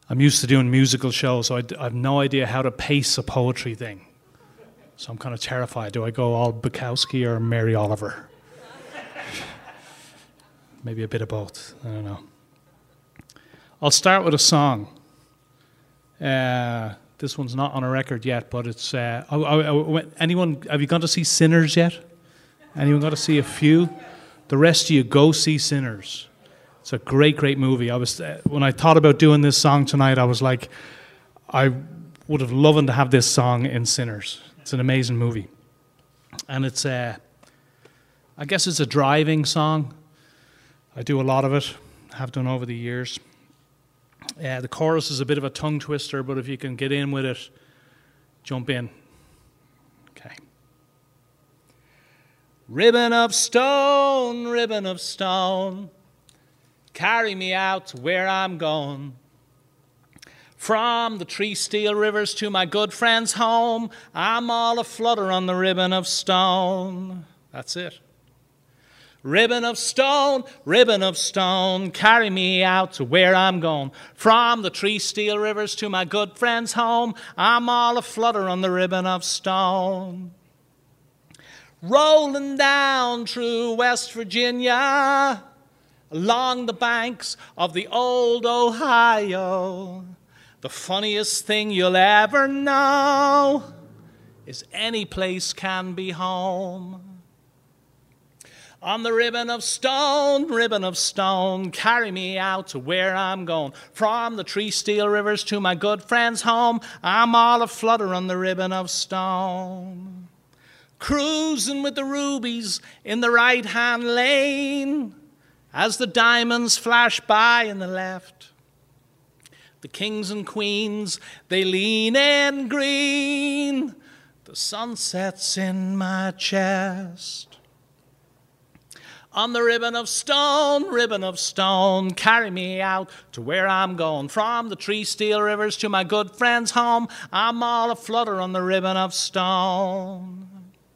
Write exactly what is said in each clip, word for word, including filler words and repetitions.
I'm used to doing musical shows, so I, d- I have no idea how to pace a poetry thing. So I'm kind of terrified. Do I go all Bukowski or Mary Oliver? Maybe a bit of both. I don't know. I'll start with a song. Uh, this one's not on a record yet, but it's... Uh, I, I, I, anyone, have you gone to see Sinners yet? Anyone got to see a few? The rest of you, go see Sinners. It's a great, great movie. I was uh, when I thought about doing this song tonight, I was like, I would have loved to have this song in Sinners. It's an amazing movie. And it's, uh, I guess it's a driving song. I do a lot of it, have done over the years. Uh, the chorus is a bit of a tongue twister, but if you can get in with it, jump in. Okay. Ribbon of stone, ribbon of stone, carry me out to where I'm going. From the tree steel rivers to my good friend's home, I'm all aflutter on the ribbon of stone. That's it. Ribbon of stone, ribbon of stone, carry me out to where I'm going. From the tree steel rivers to my good friend's home, I'm all aflutter on the ribbon of stone. Rolling down through West Virginia, along the banks of the old Ohio, the funniest thing you'll ever know is any place can be home. On the ribbon of stone, ribbon of stone, carry me out to where I'm going. From the tree steel rivers to my good friend's home, I'm all aflutter on the ribbon of stone. Cruising with the rubies in the right-hand lane, as the diamonds flash by in the left, the kings and queens, they lean in green. The sun sets in my chest. On the ribbon of stone, ribbon of stone, carry me out to where I'm going. From the tree steel rivers to my good friend's home, I'm all aflutter on the ribbon of stone.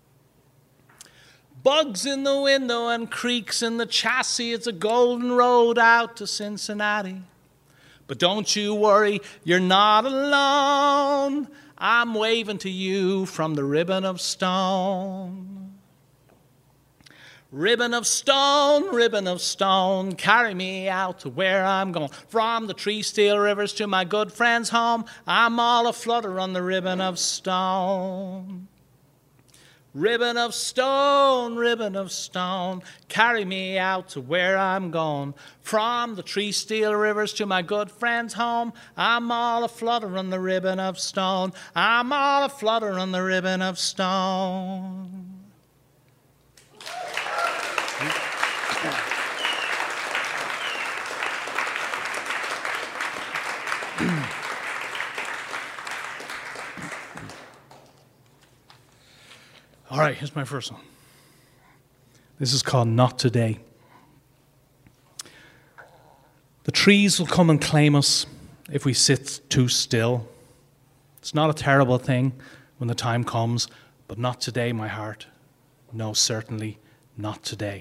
Bugs in the window and creaks in the chassis, it's a golden road out to Cincinnati. But don't you worry, you're not alone. I'm waving to you from the ribbon of stone. Ribbon of stone, ribbon of stone, carry me out to where I'm going. From the tree steel rivers to my good friend's home, I'm all aflutter on the ribbon of stone. Ribbon of stone, ribbon of stone, carry me out to where I'm going. From the tree steel rivers to my good friend's home, I'm all aflutter on the ribbon of stone. I'm all aflutter on the ribbon of stone. All right, here's my first one. This is called Not Today. The trees will come and claim us if we sit too still. It's not a terrible thing when the time comes, but not today, my heart. No, certainly not today.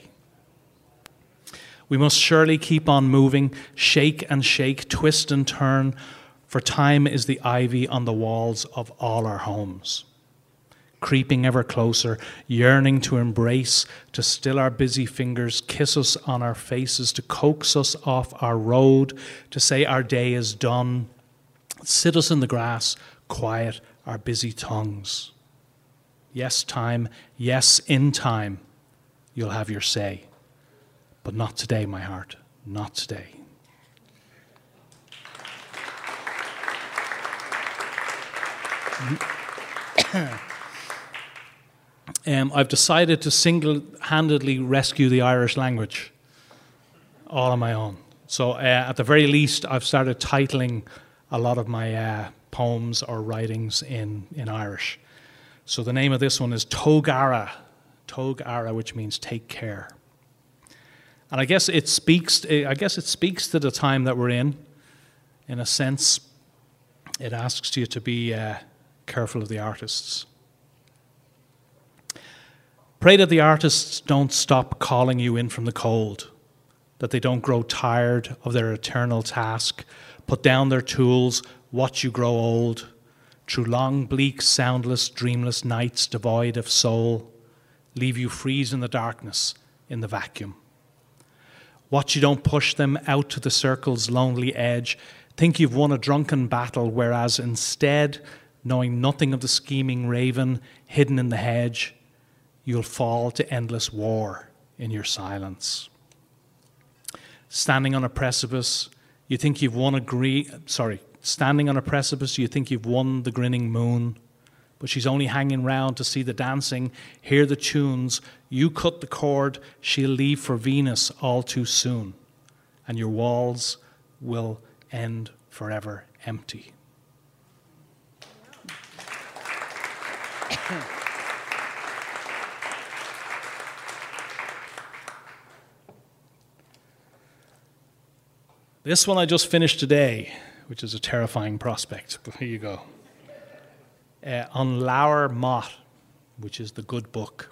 We must surely keep on moving, shake and shake, twist and turn, for time is the ivy on the walls of all our homes. Creeping ever closer, yearning to embrace, to still our busy fingers, kiss us on our faces, to coax us off our road, to say our day is done, sit us in the grass, quiet our busy tongues. Yes, time, yes, in time, you'll have your say. But not today, my heart, not today. Um, I've decided to single-handedly rescue the Irish language all on my own. So uh, at the very least, I've started titling a lot of my uh, poems or writings in, in Irish. So the name of this one is Tógara, Tógara, which means take care. And I guess it speaks. I guess it speaks to the time that we're in. In a sense, it asks you to be uh, careful of the artists. Pray that the artists don't stop calling you in from the cold. that they don't grow tired of their eternal task, put down their tools, watch you grow old, through long, bleak, soundless, dreamless nights devoid of soul, leave you freeze in the darkness, in the vacuum. Watch you don't push them out to the circle's lonely edge, think you've won a drunken battle, whereas instead, knowing nothing of the scheming raven hidden in the hedge, you'll fall to endless war in your silence. Standing on a precipice, you think you've won a gre- sorry, standing on a precipice, you think you've won the grinning moon, but she's only hanging round to see the dancing, hear the tunes. You cut the cord, she'll leave for Venus all too soon, and your walls will end forever empty. This one I just finished today, which is a terrifying prospect, but here you go. Uh, on Lower Mott, which is the good book.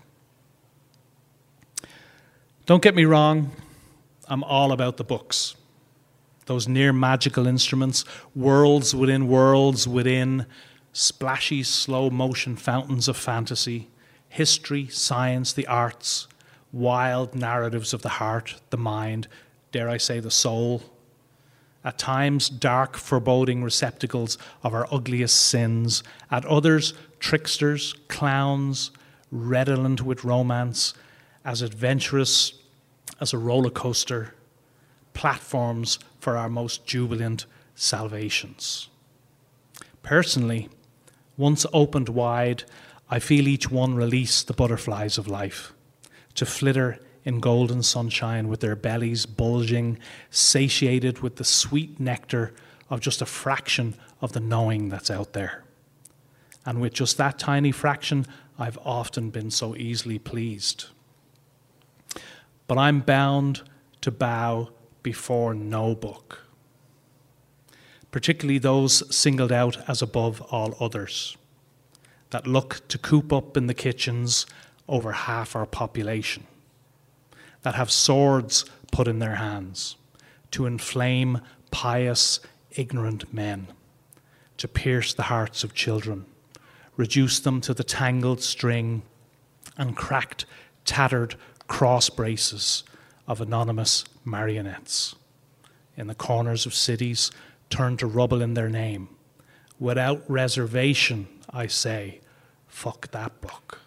Don't get me wrong, I'm all about the books. Those near magical instruments, worlds within worlds within, splashy slow motion fountains of fantasy, history, science, the arts, wild narratives of the heart, the mind, dare I say the soul. At times, dark, foreboding receptacles of our ugliest sins. At others, tricksters, clowns, redolent with romance, as adventurous as a roller coaster, platforms for our most jubilant salvations. Personally, once opened wide, I feel each one release the butterflies of life, to flitter in golden sunshine with their bellies bulging, satiated with the sweet nectar of just a fraction of the knowing that's out there. And with just that tiny fraction, I've often been so easily pleased. But I'm bound to bow before no book, particularly those singled out as above all others, that look to coop up in the kitchens over half our population, that have swords put in their hands to inflame pious, ignorant men, to pierce the hearts of children, reduce them to the tangled string and cracked, tattered cross braces of anonymous marionettes in the corners of cities turned to rubble in their name. Without reservation, I say, fuck that book.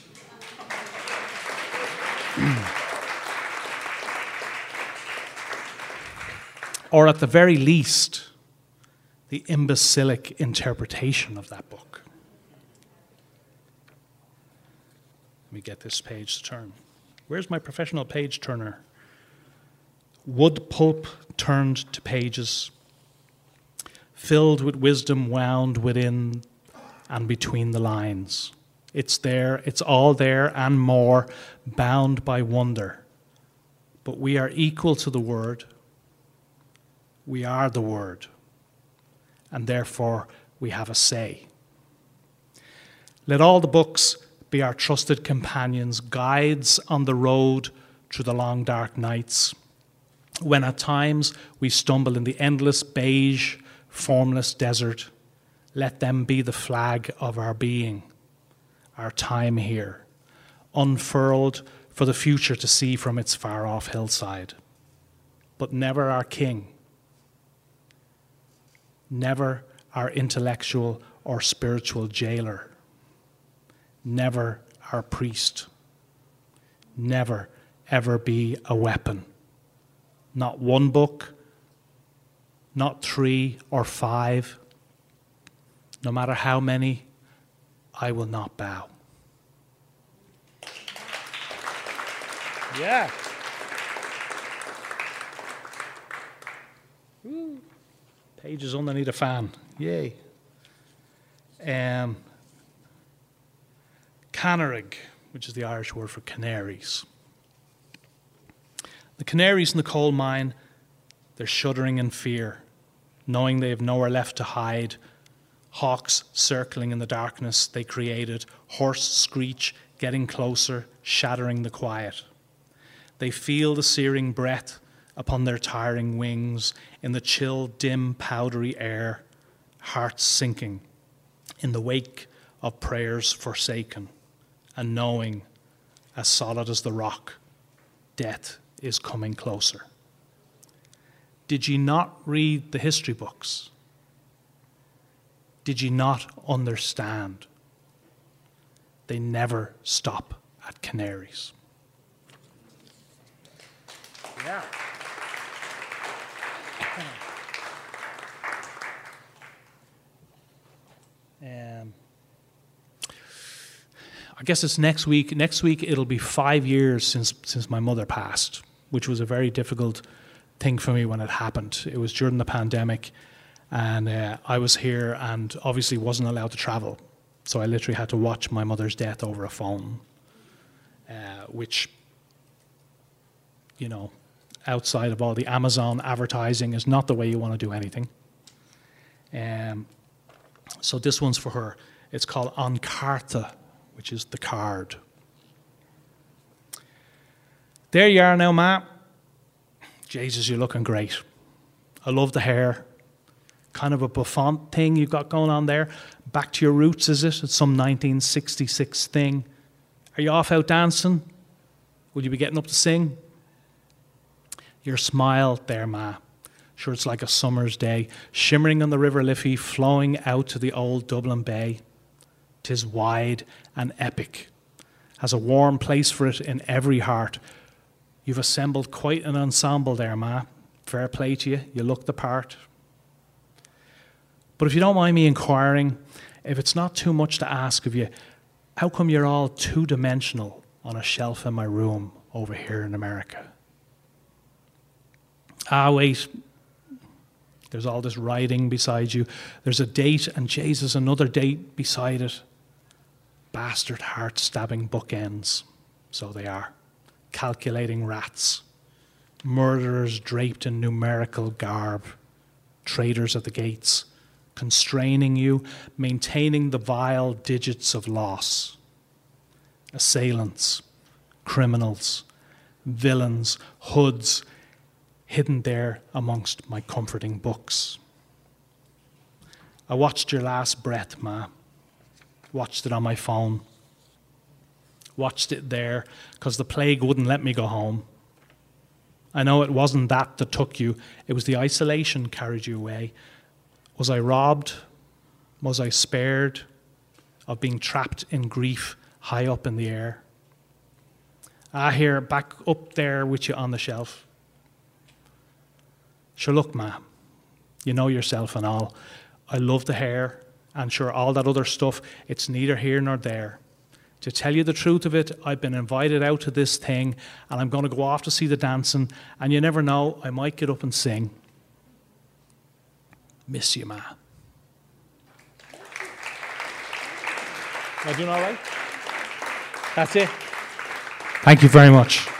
Or at the very least, the imbecilic interpretation of that book. Let me get this page to turn. Where's my professional page turner? Wood pulp turned to pages, filled with wisdom wound within and between the lines. It's there, it's all there and more, bound by wonder. But we are equal to the word. We are the word, and therefore we have a say. Let all the books be our trusted companions, guides on the road through the long dark nights, when at times we stumble in the endless beige, formless desert. Let them be the flag of our being, our time here, unfurled for the future to see from its far-off hillside, but never our king. Never our intellectual or spiritual jailer. Never our priest. Never, ever be a weapon. Not one book, not three or five. No matter how many, I will not bow. Yeah. Woo. Pages underneath a fan. Yay. Um, Canarig, which is the Irish word for canaries. The canaries in the coal mine, they're shuddering in fear, knowing they have nowhere left to hide. Hawks circling in the darkness they created, hoarse screech getting closer, shattering the quiet. They feel the searing breath upon their tiring wings, in the chill, dim, powdery air, hearts sinking, in the wake of prayers forsaken, and knowing, as solid as the rock, death is coming closer. Did ye not read the history books? Did ye not understand? They never stop at Canaries. Yeah. Um, I guess it's next week. Next week it'll be five years since since my mother passed, which was a very difficult thing for me when it happened. It was during the pandemic, and uh, I was here and obviously wasn't allowed to travel. So I literally had to watch my mother's death over a phone, uh, which, you know, outside of all the Amazon advertising is not the way you want to do anything. Um, so this one's for her. It's called An Carta, which is the card. There you are now, Ma. Jesus, you're looking great. I love the hair. Kind of a bouffant thing you've got going on there. Back to your roots, is it? It's some nineteen sixty-six thing. Are you off out dancing? Will you be getting up to sing? Your smile there, Ma. Sure, it's like a summer's day, shimmering on the River Liffey, flowing out to the old Dublin Bay. 'Tis wide and epic, has a warm place for it in every heart. You've assembled quite an ensemble there, Ma. Fair play to you, you look the part. But if you don't mind me inquiring, if it's not too much to ask of you, how come you're all two-dimensional on a shelf in my room over here in America? Ah, wait. There's all this writing beside you. There's a date, and Jesus, another date beside it. Bastard heart-stabbing bookends. So they are. Calculating rats. Murderers draped in numerical garb. Traders at the gates. Constraining you, maintaining the vile digits of loss. Assailants. Criminals. Villains. Hoods. Hidden there amongst my comforting books. I watched your last breath, Ma. Watched it on my phone. Watched it there because the plague wouldn't let me go home. I know it wasn't that that took you. It was the isolation carried you away. Was I robbed? Was I spared of being trapped in grief high up in the air? Ah, here, back up there with you on the shelf. Sure, look, Ma, you know yourself and all. I love the hair, and sure, all that other stuff, it's neither here nor there. To tell you the truth of it, I've been invited out to this thing, and I'm going to go off to see the dancing, and you never know, I might get up and sing. Miss you, Ma. Am I doing all right? That's it. Thank you very much.